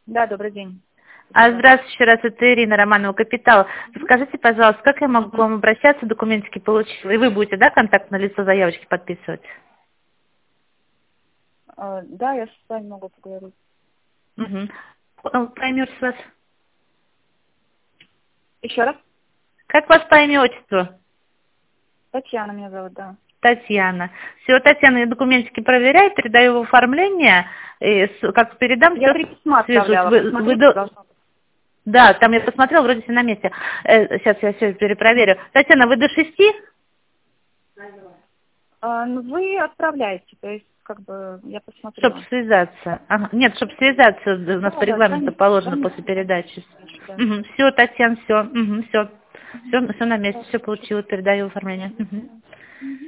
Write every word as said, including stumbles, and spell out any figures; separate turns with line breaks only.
Да, добрый день.
А, здравствуйте, еще раз, это Ирина Романова, Капитал. Скажите, пожалуйста, как я могу к вам обращаться, документики получила? И вы будете, да, контактное лицо заявочки подписывать?
А, да, я с вами могу поговорить.
Угу. Поймете вас?
Еще раз?
Как вас по имя отчеству?
Татьяна меня зовут, да.
Татьяна. Все, Татьяна, я документики проверяю, передаю в оформление, и с- как передам,
Я
все
три письма
свяжусь.
оставляла.
Вы, вы
Посмотрите,
до-
должно быть.
Да, там я посмотрела, вроде все на месте. Э, сейчас я все перепроверю. Татьяна, вы до шести?
А, ну, вы отправляете, то есть, как бы, я
Чтобы
посмотрела.
связаться. Ага. Нет, чтобы связаться, у нас
Да,
по
да,
регламенту
конечно,
положено
конечно.
после передачи.
Да.
Угу. Все, Татьяна, все. Угу, все. Все, все на месте, все получила, передаю в оформление. Мгм.